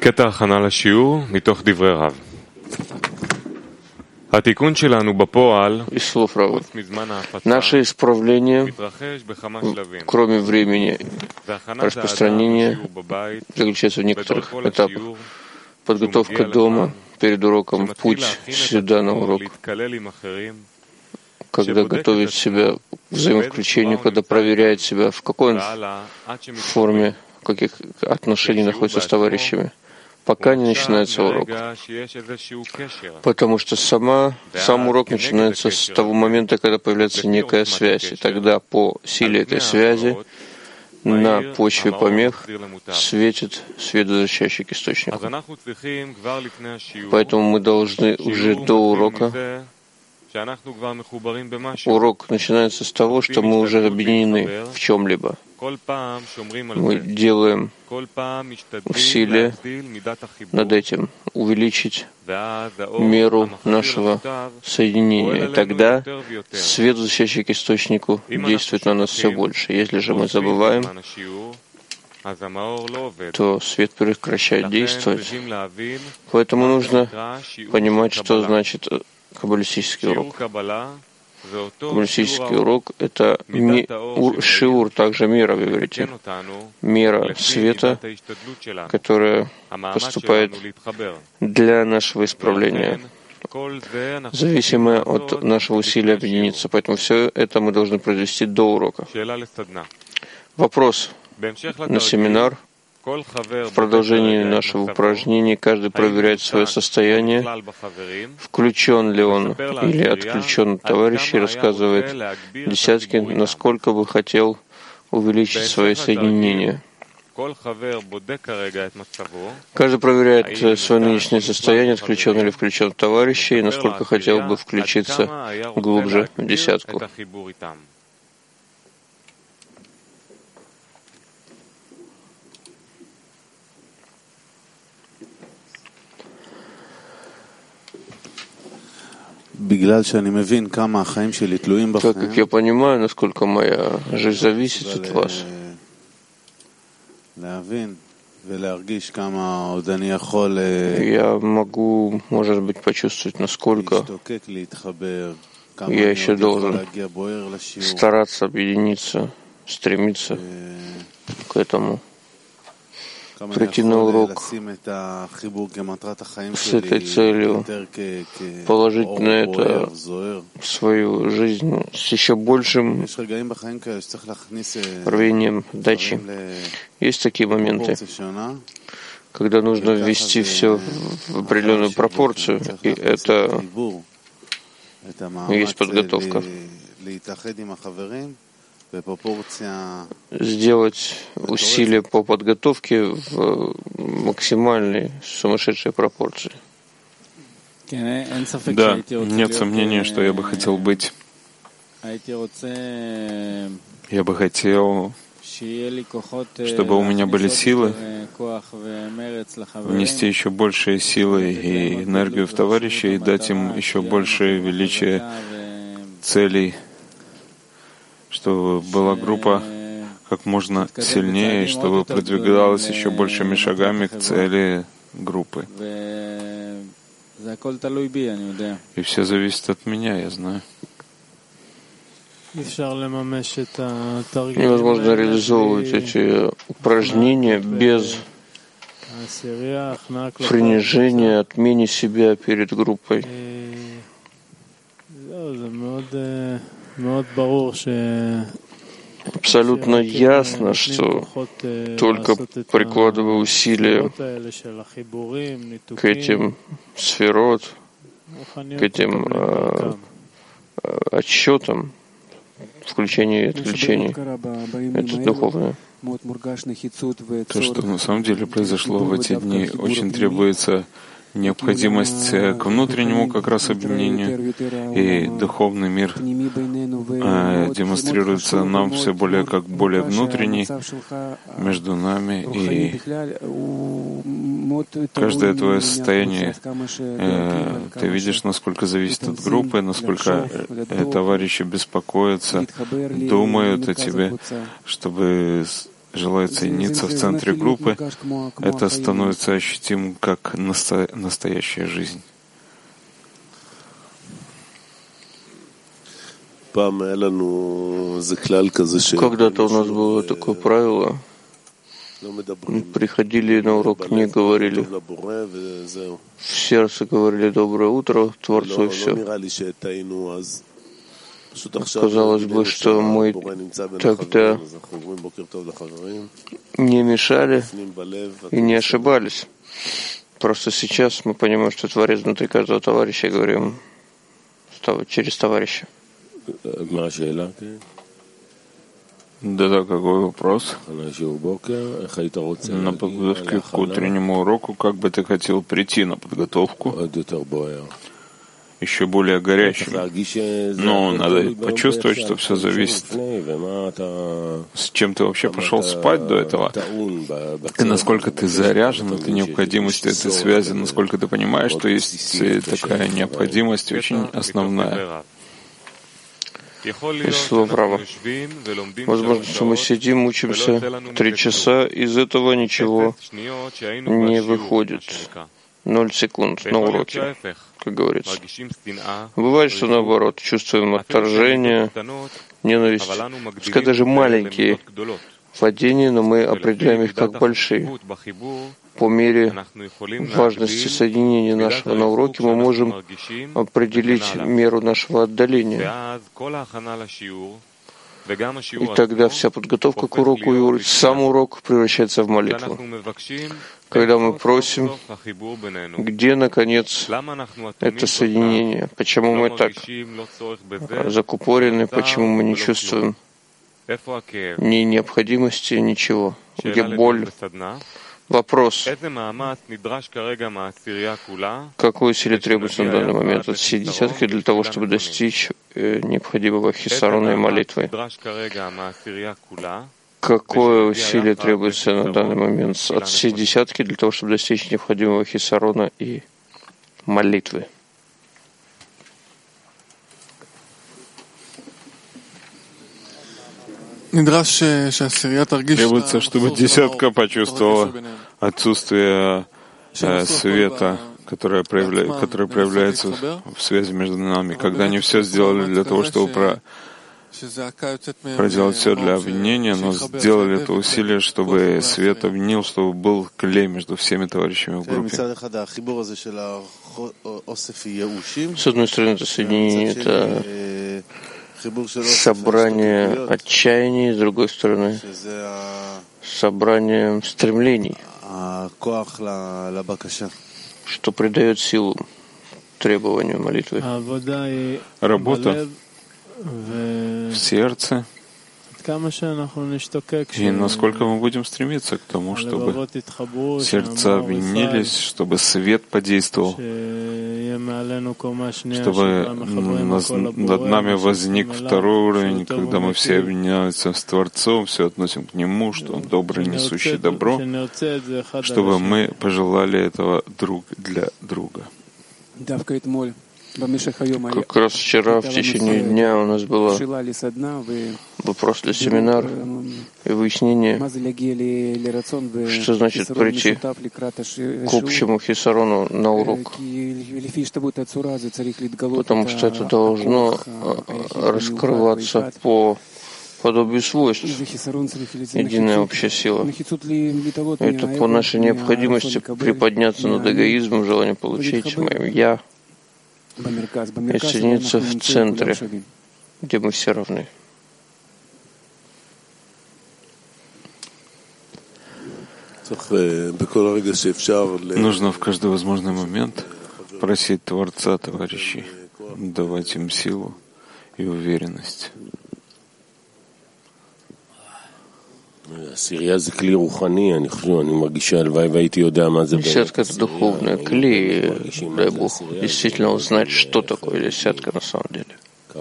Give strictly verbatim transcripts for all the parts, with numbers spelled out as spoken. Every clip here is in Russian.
קטע הכנה לשיעור מתוך דברי רב. התיקון שלנו בפועל, наше исправление, кроме времени распространения, заключается в некоторых этапах. Подготовка дома перед уроком, путь сюда на урок, когда готовит себя к взаимовключению, когда проверяет себя, в какой форме, в каких отношениях находится с товарищами, пока не начинается урок. Потому что сама, сам урок начинается с того момента, когда появляется некая связь. И тогда по силе этой связи на почве помех светит светозащищик источника. Поэтому мы должны уже до урока. Урок начинается с того, что мы уже объединены в чем-либо. Мы делаем усилия над этим, увеличить меру нашего соединения. Тогда свет, защищающий к источнику, действует на нас все больше. Если же мы забываем, то свет прекращает действовать. Поэтому нужно понимать, что значит каббалистический урок. Каббалистический урок — это ми, ур, шиур, также мера, вы говорите. Мера света, которая поступает для нашего исправления, зависимая от нашего усилия объединиться. Поэтому все это мы должны произвести до урока. Вопрос на семинар. В продолжении нашего упражнения каждый проверяет свое состояние, включен ли он или отключен от товарищей, рассказывает десятки, насколько бы хотел увеличить свое соединение. Каждый проверяет свое нынешнее состояние, отключен или включен от товарищей, и насколько хотел бы включиться глубже в десятку. Так как я понимаю, насколько моя жизнь зависит от вас, я могу, может быть, почувствовать, насколько я еще должен стараться объединиться, стремиться к этому, прийти на урок с этой целью, положить на это свою жизнь с еще большим рвением дачи. Есть такие моменты, когда нужно ввести все в определенную пропорцию, и это есть подготовка. Сделать усилия по подготовке в максимальной сумасшедшей пропорции. Да, нет сомнения, что я бы хотел быть. Я бы хотел, чтобы у меня были силы внести еще большие силы и энергию в товарищей и дать им еще большее величие целей, чтобы была группа как можно сильнее, чтобы продвигалась еще большими шагами к цели группы. И все зависит от меня, я знаю. Невозможно реализовывать эти упражнения без принижения, отмены себя перед группой. Абсолютно ясно, что только прикладывая усилия к этим сферот, к этим э, отсчетам, включения и отключения, это духовное. То, что на самом деле произошло в эти дни, очень требуется необходимость к внутреннему как раз объединению, и духовный мир э, демонстрируется нам все более как более внутренний между нами, и каждое твое состояние э, ты видишь, насколько зависит от группы, насколько э, товарищи беспокоятся, думают о тебе, чтобы желает соединиться в центре группы, это становится ощутимым как насто... настоящая жизнь. Когда-то у нас было такое правило: приходили на урок, не говорили, в сердце говорили «доброе утро» Творцу и все. Казалось бы, что мы тогда не мешали и не ошибались. Просто сейчас мы понимаем, что Творец внутри каждого товарища, и говорим через товарища. Да-да, какой вопрос? На подготовке к утреннему уроку, как бы ты хотел прийти на подготовку? Еще более горячим. Но надо почувствовать, что все зависит, с чем ты вообще пошел спать до этого, и насколько ты заряжен этой необходимостью этой связи, насколько ты понимаешь, что есть такая необходимость очень основная. Слово право. Возможно, что мы сидим, учимся три часа, из этого ничего не выходит. Ноль секунд на уроке, как говорится. Бывает, что наоборот, чувствуем отторжение, ненависть. Пускай даже маленькие падения, но мы определяем их как большие. По мере важности соединения нашего на уроке мы можем определить меру нашего отдаления. И тогда вся подготовка к уроку и сам урок превращается в молитву. Когда мы просим, где, наконец, это соединение? Почему мы так закупорены? Почему мы не чувствуем ни необходимости, ничего? Где боль? Вопрос. Какое усилие требуется на данный момент от всей десятки для того, чтобы достичь э, необходимого хисарона и молитвы? Какое усилие требуется на данный момент от всей десятки для того, чтобы достичь необходимого хисарона и молитвы? Требуется, чтобы десятка почувствовала отсутствие э, света, которое, проявля... которое проявляется в связи между нами. Когда они все сделали для того, чтобы про... проделать все для объединения, но сделали это усилие, чтобы свет объединил, чтобы был клей между всеми товарищами в группе. С одной стороны, это соединение, это собрание отчаяний, с другой стороны, собрание стремлений, что придает силу требованию молитвы. Работа в сердце. И насколько мы будем стремиться к тому, чтобы сердца объединились, чтобы свет подействовал, чтобы над нами возник второй уровень, когда мы все объединяемся с Творцом, все относим к Нему, что Он добрый, несущий добро, чтобы мы пожелали этого друг для друга. Как раз вчера в течение дня у нас был вопрос для семинара и выяснение, что значит прийти к общему хисарону на урок. Потому что это должно раскрываться по подобию свойств, единая общая сила. Это по нашей необходимости приподняться над эгоизмом, желанием получить моим «я», и соединиться в центре, где мы все равны. Нужно в каждый возможный момент просить Творца, товарищей, давать им силу и уверенность. Десятка — это духовная клей. Дай Бог действительно узнать, что такое десятка на самом деле.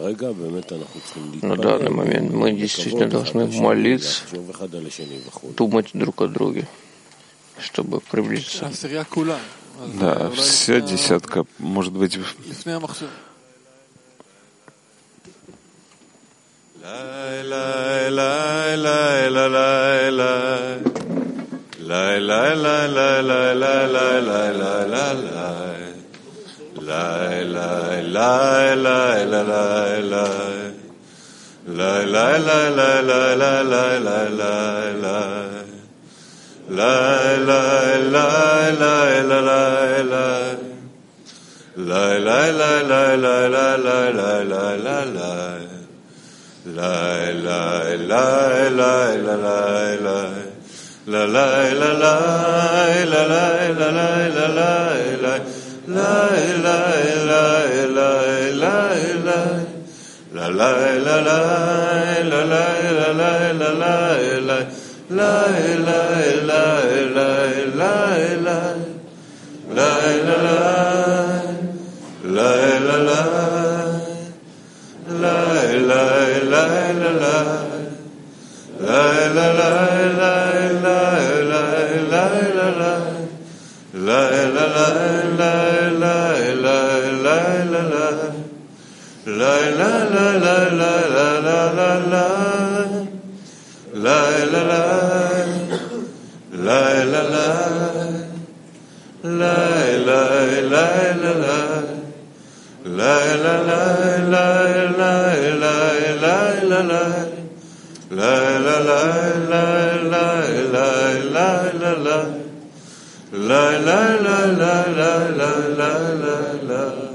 На данный момент мы действительно должны молиться, думать друг о друге, чтобы приблизиться. Да, вся десятка, может быть, La la la la la la la la la.